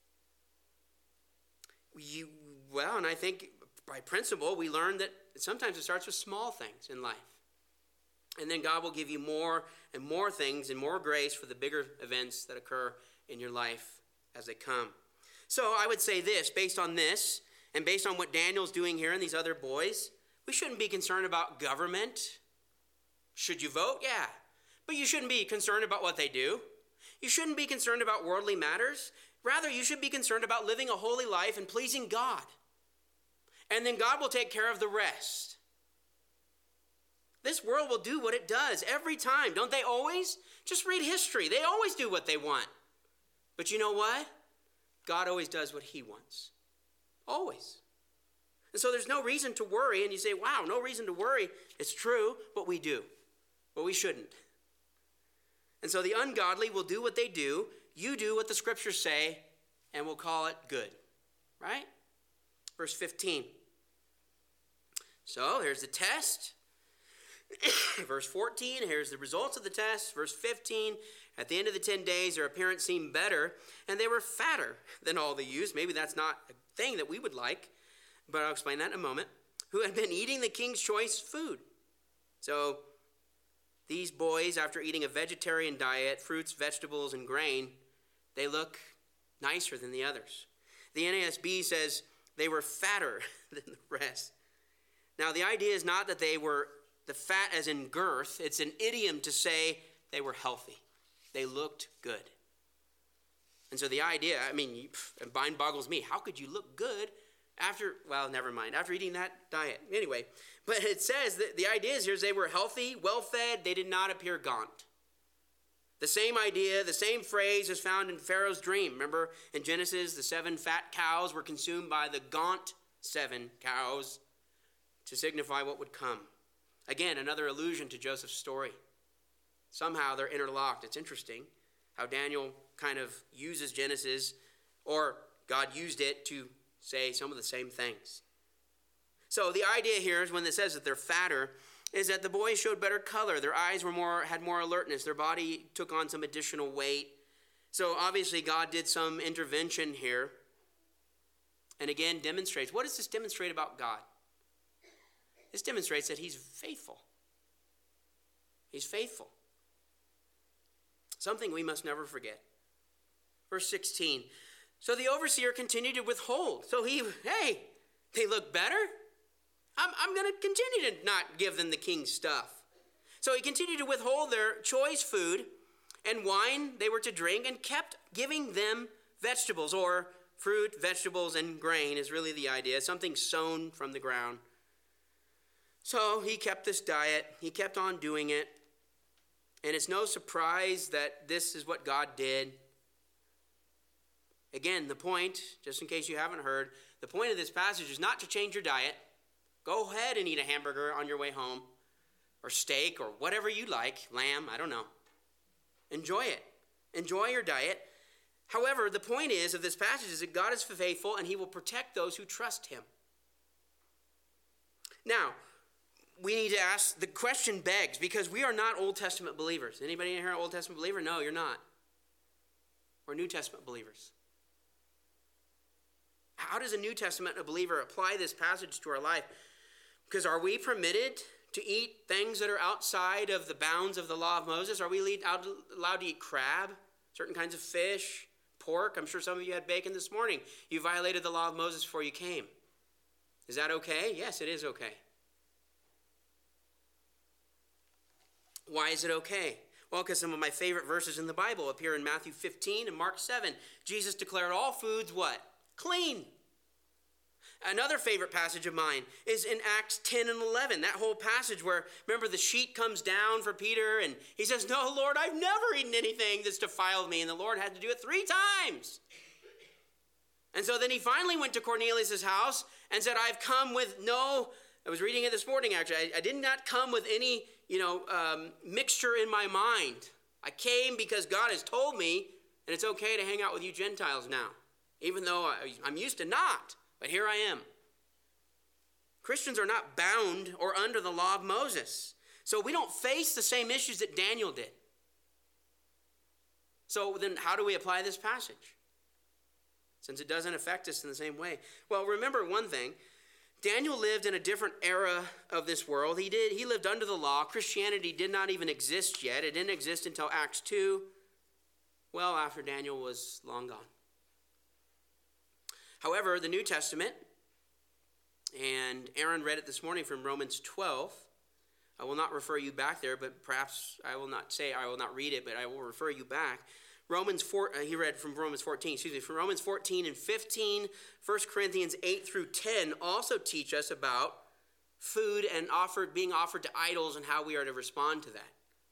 You, well, and I think by principle, we learn that sometimes it starts with small things in life. And then God will give you more and more things and more grace for the bigger events that occur in your life as they come. So I would say this, based on this, and based on what Daniel's doing here and these other boys, we shouldn't be concerned about government. Should you vote? Yeah. But you shouldn't be concerned about what they do. You shouldn't be concerned about worldly matters. Rather, you should be concerned about living a holy life and pleasing God. And then God will take care of the rest. This world will do what it does every time. Don't they always? Just read history. They always do what they want. But you know what? God always does what he wants. Always. And so there's no reason to worry. And you say, wow, no reason to worry. It's true, but we do. But we shouldn't. And so the ungodly will do what they do. You do what the scriptures say, and we'll call it good. Right? Verse fifteen. So here's the test. Verse fourteen, here's the results of the test. Verse fifteen, at the end of the ten days, their appearance seemed better, and they were fatter than all the youths. Maybe that's not a thing that we would like, but I'll explain that in a moment. Who had been eating the king's choice food. So these boys, after eating a vegetarian diet, fruits, vegetables, and grain, they look nicer than the others. The N A S B says they were fatter than the rest. Now, the idea is not that they were the fat as in girth. It's an idiom to say they were healthy. They looked good. And so the idea, I mean, it mind boggles me. How could you look good after, well, never mind, after eating that diet? Anyway, but it says that the idea is here is they were healthy, well-fed, they did not appear gaunt. The same idea, the same phrase is found in Pharaoh's dream. Remember in Genesis, the seven fat cows were consumed by the gaunt seven cows to signify what would come. Again, another allusion to Joseph's story. Somehow they're interlocked. It's interesting how Daniel kind of uses Genesis, or God used it to say some of the same things. So the idea here is when it says that they're fatter, is that the boys showed better color. Their eyes were more, had more alertness. Their body took on some additional weight. So obviously God did some intervention here. And again, demonstrates. What does this demonstrate about God? This demonstrates that he's faithful. He's faithful. Something we must never forget. Verse sixteen. So the overseer continued to withhold. So he, hey, they look better? I'm, I'm going to continue to not give them the king's stuff. So he continued to withhold their choice food and wine they were to drink, and kept giving them vegetables, or fruit, vegetables, and grain is really the idea. Something sown from the ground. So he kept this diet. He kept on doing it. And it's no surprise that this is what God did. Again, the point, just in case you haven't heard, the point of this passage is not to change your diet. Go ahead and eat a hamburger on your way home, or steak, or whatever you like, lamb, I don't know. Enjoy it. Enjoy your diet. However, the point is of this passage is that God is faithful and he will protect those who trust him. Now, we need to ask, the question begs, because we are not Old Testament believers. Anybody in here an Old Testament believer? No, you're not. We're New Testament believers. How does a New Testament believer apply this passage to our life? Because are we permitted to eat things that are outside of the bounds of the law of Moses? Are we allowed to eat crab, certain kinds of fish, pork? I'm sure some of you had bacon this morning. You violated the law of Moses before you came. Is that okay? Yes, it is okay. Why is it okay? Well, because some of my favorite verses in the Bible appear in Matthew fifteen and Mark seven. Jesus declared all foods what? Clean. Another favorite passage of mine is in Acts ten and eleven. That whole passage where, remember, the sheet comes down for Peter and he says, no, Lord, I've never eaten anything that's defiled me. And the Lord had to do it three times. And so then he finally went to Cornelius' house and said, I've come with no, I was reading it this morning actually, I, I did not come with any, you know, um, mixture in my mind. I came because God has told me, and it's okay to hang out with you Gentiles now. Even though I, I'm used to not, but here I am. Christians are not bound or under the law of Moses. So we don't face the same issues that Daniel did. So then how do we apply this passage? Since it doesn't affect us in the same way. Well, remember one thing. Daniel lived in a different era of this world. He did. He lived under the law. Christianity did not even exist yet. It didn't exist until Acts two, well after Daniel was long gone. However, the New Testament, and Aaron read it this morning from Romans twelve. I will not refer you back there, but perhaps I will not say, I will not read it, but I will refer you back. Romans four, uh, he read from Romans fourteen, excuse me, from Romans fourteen and fifteen, First Corinthians eight through ten also teach us about food and offered, being offered to idols and how we are to respond to that.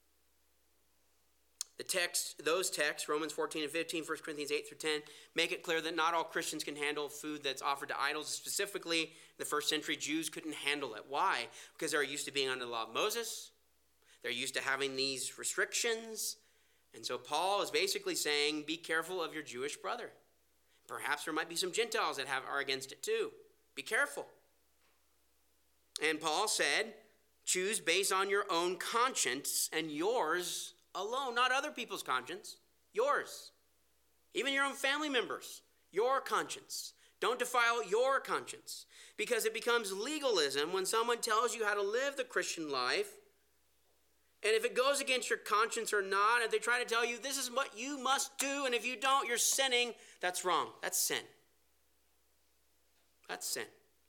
The text, those texts, Romans fourteen and fifteen, First Corinthians eight through ten, make it clear that not all Christians can handle food that's offered to idols. Specifically, the first century Jews couldn't handle it. Why? Because they're used to being under the law of Moses. They're used to having these restrictions. And so Paul is basically saying, be careful of your Jewish brother. Perhaps there might be some Gentiles that have, are against it too. Be careful. And Paul said, choose based on your own conscience and yours alone, not other people's conscience, yours. Even your own family members, your conscience. Don't defile your conscience, because it becomes legalism when someone tells you how to live the Christian life. And if it goes against your conscience or not, if they try to tell you this is what you must do, and if you don't, you're sinning, that's wrong. That's sin. That's sin.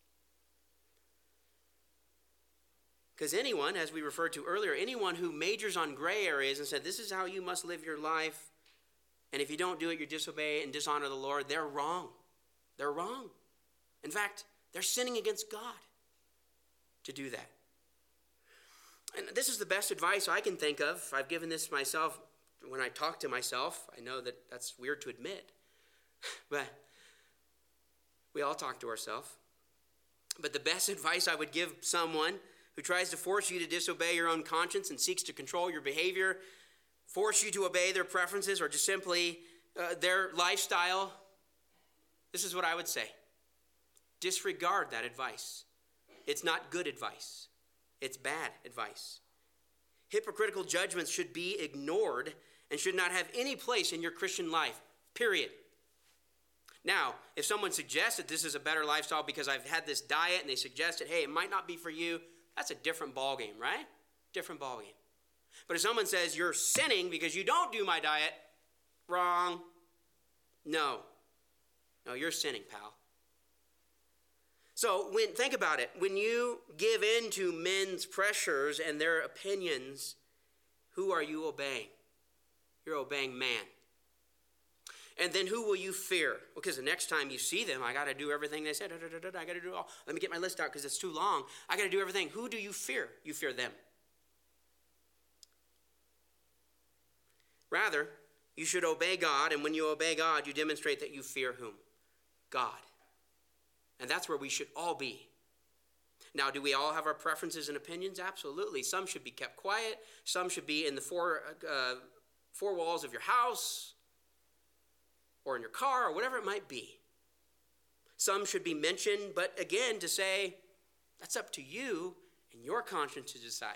Because anyone, as we referred to earlier, anyone who majors on gray areas and said, this is how you must live your life, And if you don't do it, you disobey and dishonor the Lord. They're wrong. They're wrong. In fact, they're sinning against God to do that. And this is the best advice I can think of. I've given this myself when I talk to myself. I know that that's weird to admit. But we all talk to ourselves. But the best advice I would give someone who tries to force you to disobey your own conscience and seeks to control your behavior, force you to obey their preferences or just simply uh, their lifestyle, this is what I would say. Disregard that advice. It's not good advice. It's bad advice. Hypocritical judgments should be ignored and should not have any place in your Christian life, period. Now, if someone suggests that this is a better lifestyle because I've had this diet and they suggested, hey, it might not be for you, that's a different ballgame, right? Different ballgame. But if someone says you're sinning because you don't do my diet, wrong. No. No, you're sinning, pal. So when think about it. When you give in to men's pressures and their opinions, who are you obeying? You're obeying man. And then who will you fear? Because the next time you see them, I got to do everything they said. I got to do all. Let me get my list out because it's too long. I got to do everything. Who do you fear? You fear them. Rather, you should obey God. And when you obey God, you demonstrate that you fear whom? God. And that's where we should all be. Now, do we all have our preferences and opinions? Absolutely. Some should be kept quiet. Some should be in the four, uh, four walls of your house or in your car or whatever it might be. Some should be mentioned, but again, to say, that's up to you and your conscience to decide.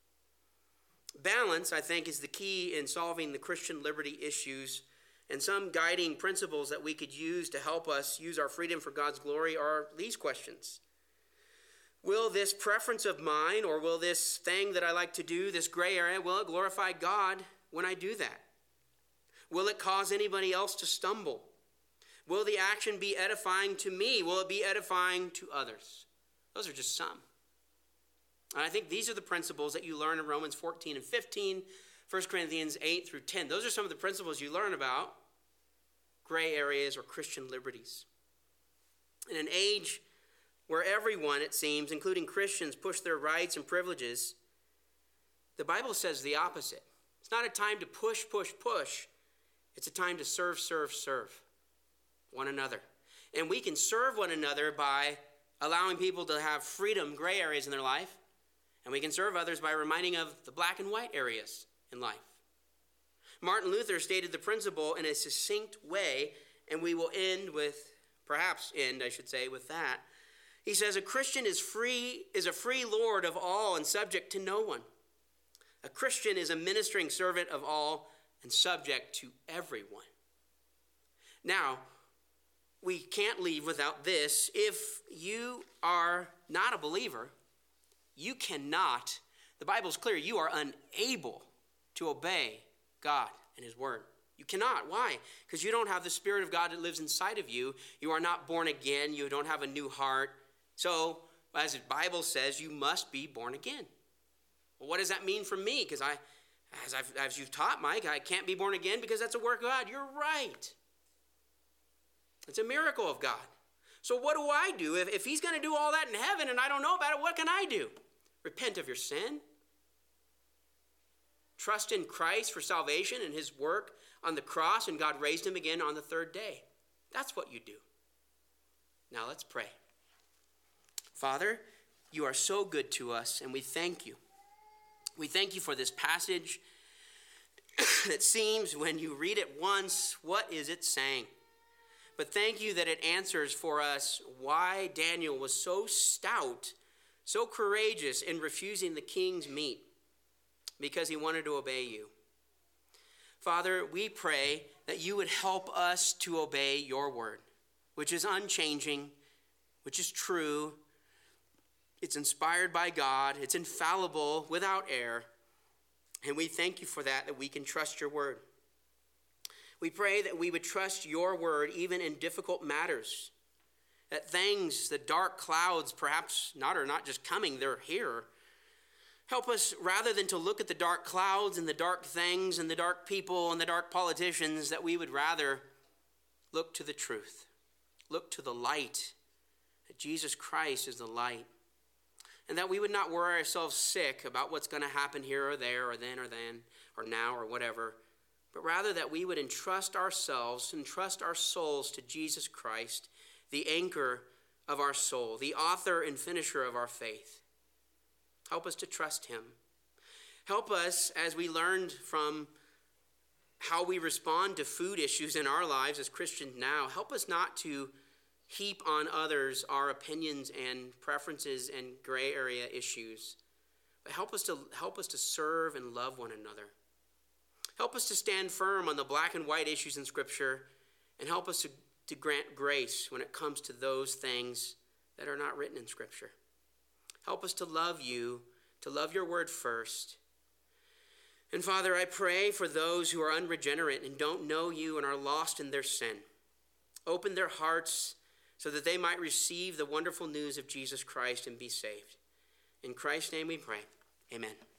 Balance, I think, is the key in solving the Christian liberty issues. And some guiding principles that we could use to help us use our freedom for God's glory are these questions. Will this preference of mine, or will this thing that I like to do, this gray area, will it glorify God when I do that? Will it cause anybody else to stumble? Will the action be edifying to me? Will it be edifying to others? Those are just some. And I think these are the principles that you learn in Romans fourteen and fifteen, First Corinthians eight through ten. Those are some of the principles you learn about gray areas or Christian liberties. In an age where everyone, it seems, including Christians, push their rights and privileges, the Bible says the opposite. It's not a time to push, push, push. It's a time to serve, serve, serve one another. And we can serve one another by allowing people to have freedom, gray areas in their life. And we can serve others by reminding of the black and white areas in life. Martin Luther stated the principle in a succinct way, and we will end with, perhaps end, I should say, with that. He says, a Christian is free, is a free lord of all and subject to no one. A Christian is a ministering servant of all and subject to everyone. Now, we can't leave without this. If you are not a believer, you cannot, the Bible's clear, you are unable to obey God and his word. You cannot. Why? Because you don't have the Spirit of God that lives inside of you. You are not born again. You don't have a new heart. So, as the Bible says, you must be born again. Well, what does that mean for me? Because I, as, I've, as you've taught, Mike, I can't be born again because that's a work of God. You're right. It's a miracle of God. So what do I do? If, if he's going to do all that in heaven and I don't know about it, what can I do? Repent of your sin. Trust in Christ for salvation and his work on the cross, and God raised him again on the third day. That's what you do. Now let's pray. Father, you are so good to us, and we thank you. We thank you for this passage that seems, when you read it once, what is it saying? But thank you that it answers for us why Daniel was so stout, so courageous in refusing the king's meat, because he wanted to obey you. Father, we pray that you would help us to obey your word, which is unchanging, which is true. It's inspired by God. It's infallible, without error. And we thank you for that, that we can trust your word. We pray that we would trust your word even in difficult matters. That things, the dark clouds, perhaps not are not just coming, they're here. Help us, rather than to look at the dark clouds and the dark things and the dark people and the dark politicians, that we would rather look to the truth. Look to the light, that Jesus Christ is the light. And that we would not worry ourselves sick about what's going to happen here or there or then or then or now or whatever, but rather that we would entrust ourselves, entrust our souls to Jesus Christ, the anchor of our soul, the author and finisher of our faith. Help us to trust him. Help us, as we learned from how we respond to food issues in our lives as Christians now, help us not to heap on others our opinions and preferences and gray area issues, but help us to help us to serve and love one another. Help us to stand firm on the black and white issues in Scripture, and help us to, to grant grace when it comes to those things that are not written in Scripture. Help us to love you, to love your word first. And Father, I pray for those who are unregenerate and don't know you and are lost in their sin. Open their hearts so that they might receive the wonderful news of Jesus Christ and be saved. In Christ's name we pray. Amen.